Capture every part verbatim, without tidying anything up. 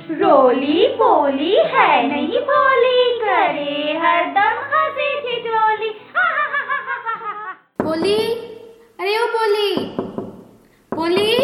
रोली पोली है नहीं भोली, करे हरदम हंसी ठिठोली। पोली, अरे ओ पोली, पोली।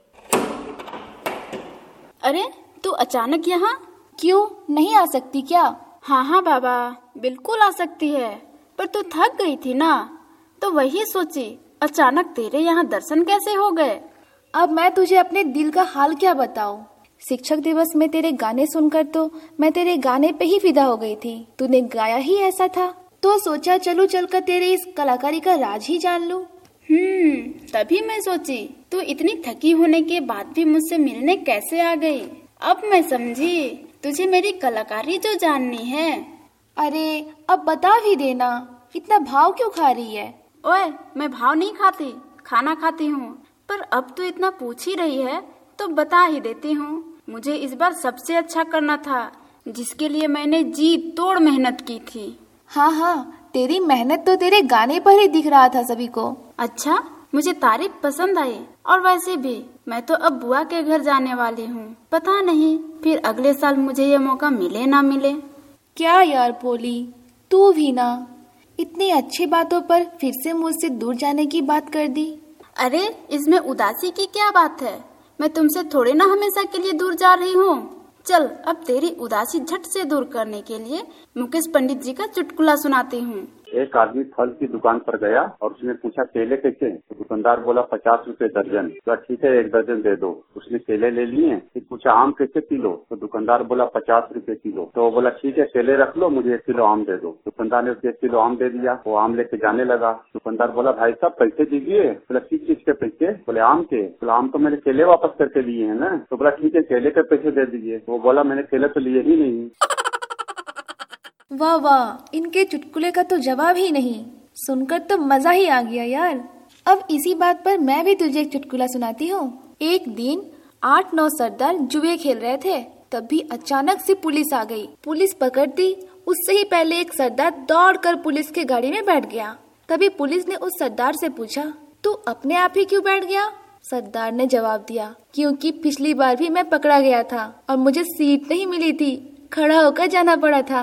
अरे तू अचानक यहाँ क्यों, नहीं आ सकती क्या? हाँ हाँ बाबा, बिल्कुल आ सकती है, पर तू थक गई थी ना, तो वही सोची अचानक तेरे यहाँ दर्शन कैसे हो गए। अब मैं तुझे अपने दिल का हाल क्या बताऊं? शिक्षक दिवस में तेरे गाने सुनकर तो मैं तेरे गाने पे ही फिदा हो गई थी। तूने गाया ही ऐसा था, तो सोचा चलूं चलकर तेरे इस कलाकारी का राज ही जान लूं। हम्म तभी मैं सोची तू इतनी थकी होने के बाद भी मुझसे मिलने कैसे आ गई। अब मैं समझी तुझे मेरी कलाकारी जो जाननी है। अरे अब बता भी देना, इतना भाव क्यों खा रही है? ओए, मैं भाव नहीं खाती, खाना खाती हूँ, पर अब तू इतना पूछ ही रही है तो बता ही देती हूँ। मुझे इस बार सबसे अच्छा करना था, जिसके लिए मैंने जी तोड़ मेहनत की थी। हाँ हाँ, तेरी मेहनत तो तेरे गाने पर ही दिख रहा था सभी को। अच्छा, मुझे तारीफ पसंद आई। और वैसे भी मैं तो अब बुआ के घर जाने वाली हूँ, पता नहीं फिर अगले साल मुझे ये मौका मिले ना मिले। क्या यार पोली, तू भी ना इतनी अच्छी बातों पर फिर से मुझसे दूर जाने की बात कर दी। अरे इसमें उदासी की क्या बात है, मैं तुमसे थोड़े ना हमेशा के लिए दूर जा रही हूँ। चल अब तेरी उदासी झट से दूर करने के लिए मुकेश पंडित जी का चुटकुला सुनाती हूँ। एक आदमी फल की दुकान पर गया और उसने पूछा केले कैसे, तो दुकानदार बोला पचास रुपए दर्जन। तो ठीक है, एक दर्जन दे दो। उसने केले ले लिए। फिर पूछा आम कैसे किलो, तो दुकानदार बोला पचास रुपए किलो। तो वो बोला ठीक है, केले रख लो, मुझे एक किलो आम दे दो। दुकानदार ने उसको एक किलो आम दे दिया। वो आम लेके जाने लगा। दुकानदार बोला भाई साहब पैसे दीजिए। बोला किस चीज के पैसे? बोले आम के। बोला आम तो मैंने केले वापस करके लिए है ना। तो बोला ठीक है, केले के पैसे दे दीजिए। वो बोला मैंने केले तो लिए ही नहीं। वाह वाह, इनके चुटकुले का तो जवाब ही नहीं। सुनकर तो मजा ही आ गया यार। अब इसी बात पर मैं भी तुझे एक चुटकुला सुनाती हूँ। एक दिन आठ नौ सरदार जुए खेल रहे थे, तभी अचानक से पुलिस आ गई। पुलिस पकड़ दी। उससे ही पहले एक सरदार दौड़कर पुलिस के गाड़ी में बैठ गया। तभी पुलिस ने उस सरदार से पूछा, तू अपने आप ही क्यों बैठ गया? सरदार ने जवाब दिया, क्योंकि पिछली बार भी मैं पकड़ा गया था और मुझे सीट नहीं मिली थी, खड़ा होकर जाना पड़ा था।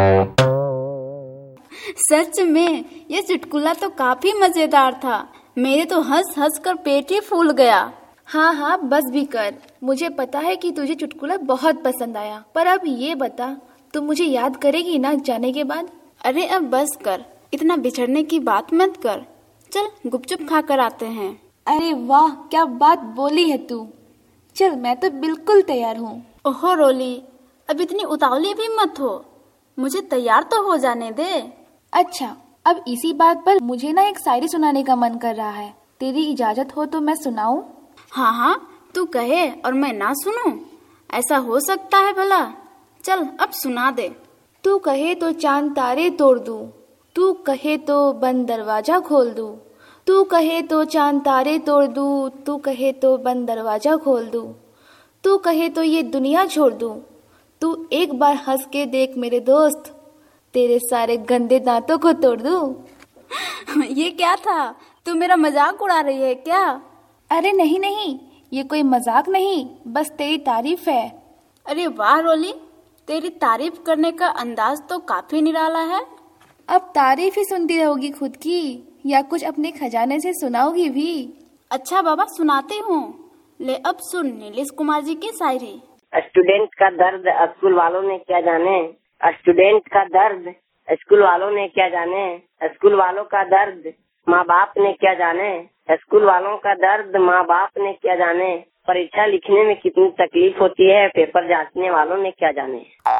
सच में ये चुटकुला तो काफी मजेदार था। मेरे तो हंस हंस कर पेट ही फूल गया। हाँ हाँ बस भी कर, मुझे पता है कि तुझे चुटकुला बहुत पसंद आया। पर अब ये बता, तू मुझे याद करेगी ना जाने के बाद? अरे अब बस कर, इतना बिछड़ने की बात मत कर। चल गुपचुप खा कर आते हैं। अरे वाह, क्या बात बोली है तू। चल मैं तो बिल्कुल तैयार हूँ। ओहो रोली, अब इतनी उतावली भी मत हो, मुझे तैयार तो हो जाने दे। अच्छा, अब इसी बात पर मुझे ना एक शायरी सुनाने का मन कर रहा है। तेरी इजाजत हो तो मैं सुनाऊं? हाँ हाँ, तू कहे और मैं ना सुनूं, ऐसा हो सकता है भला? चल अब सुना दे। तू कहे तो चांद तारे तोड़ दूं, तू कहे तो बंद दरवाजा खोल दूं, तू कहे तो चांद तारे तोड़ दूं, तू कहे तो बंद दरवाजा खोल दूं, तू कहे तो ये दुनिया छोड़ दूं, तू एक बार हंस के देख मेरे दोस्त, तेरे सारे गंदे दांतों को तोड़ दूं। ये क्या था? तू मेरा मजाक उड़ा रही है क्या? अरे नहीं नहीं, ये कोई मजाक नहीं, बस तेरी तारीफ है। अरे वाह रोली, तेरी तारीफ करने का अंदाज तो काफी निराला है। अब तारीफ ही सुनती रहोगी खुद की, या कुछ अपने खजाने से सुनाओगी भी? अच्छा बाबा, सुनाती हूँ। ले अब सुन नीलेश कुमार जी की शायरी। स्टूडेंट का दर्द स्कूल वालों ने क्या जाने, स्टूडेंट का दर्द स्कूल वालों ने क्या जाने, स्कूल वालों का दर्द माँ बाप ने क्या जाने, स्कूल वालों का दर्द माँ बाप ने क्या जाने, परीक्षा लिखने में कितनी तकलीफ होती है, पेपर जांचने वालों ने क्या जाने।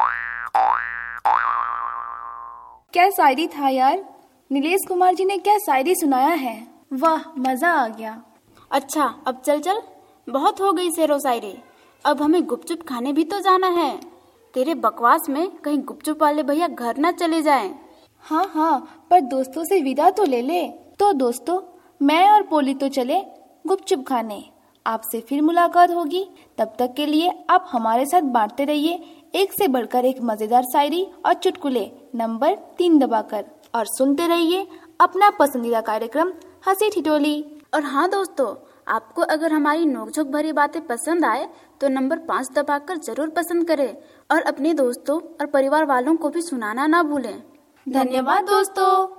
क्या शायरी था यार, नीलेश कुमार जी ने क्या शायरी सुनाया है। वाह, मजा आ गया। अच्छा अब चल चल, बहुत हो गई शेरो शायरी, अब हमें गुपचुप खाने भी तो जाना है। तेरे बकवास में कहीं गुपचुप वाले भैया घर न चले जाएं। हाँ हाँ, पर दोस्तों से विदा तो ले ले। तो दोस्तों, मैं और पोली तो चले गुपचुप खाने। आपसे फिर मुलाकात होगी, तब तक के लिए आप हमारे साथ बांटते रहिए एक से बढ़कर एक मजेदार शायरी और चुटकुले नंबर तीन दबाकर, और सुनते रहिए अपना पसंदीदा कार्यक्रम हंसी ठिठोली। और हाँ दोस्तों, आपको अगर हमारी नोकझोंक भरी बातें पसंद आए तो नंबर पाँच दबाकर जरूर पसंद करें और अपने दोस्तों और परिवार वालों को भी सुनाना ना भूलें। धन्यवाद दोस्तों।